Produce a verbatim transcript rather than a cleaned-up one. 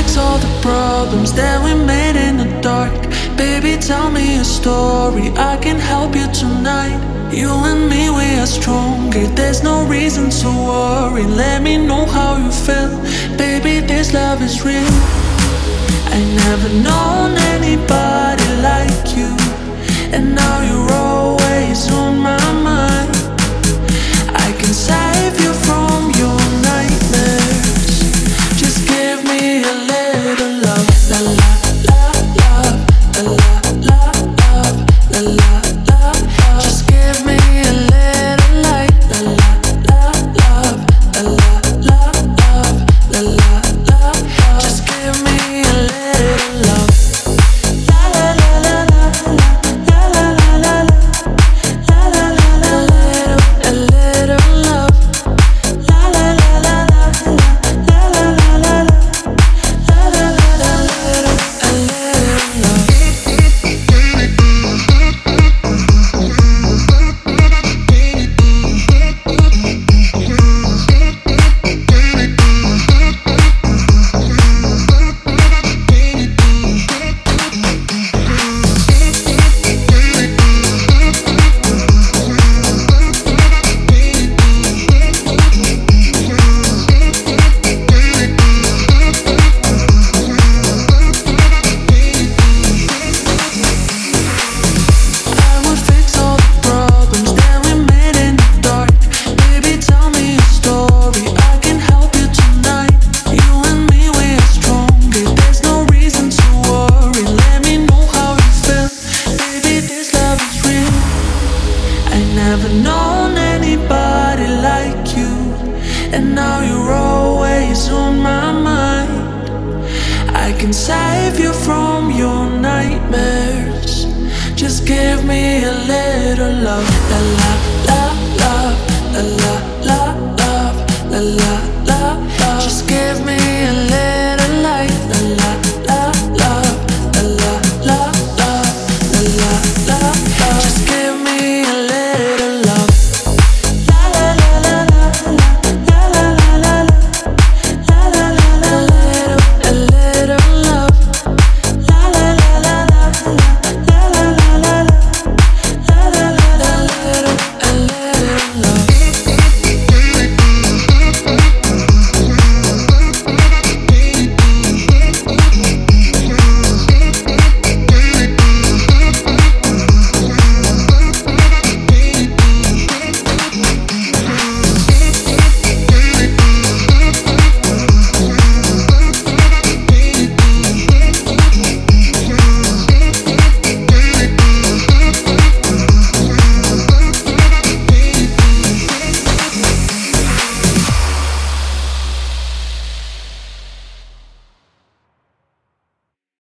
fix all the problems that we made in the dark. Baby, tell me a story, I can help you tonight. You and me, we are stronger, there's no reason to worry. Let me know how you feel, baby, this love is real. I never known anybody like you, and now you're always on my mind. I can save you from your nightmares. Just give me a little love. La la la love, la la la love, la la la love. Just give me a little light. La la la love, la la la love, la la la love. Just give me a little love. La la la la la la la la la la la la la la la. A little love. La la la la la la la la la la la la la la. A little love. I would fix all the problems that we made in the dark. Baby, tell me a story, I can help you tonight. You and me, we are stronger, there's no reason to worry. Let me know how you feel, baby, this love is real. I never known anybody like you, and now you're always on my mind. I can save you from your nightmares. Just give me a little love. La la la love, la la la love, la la la love. Just give me a little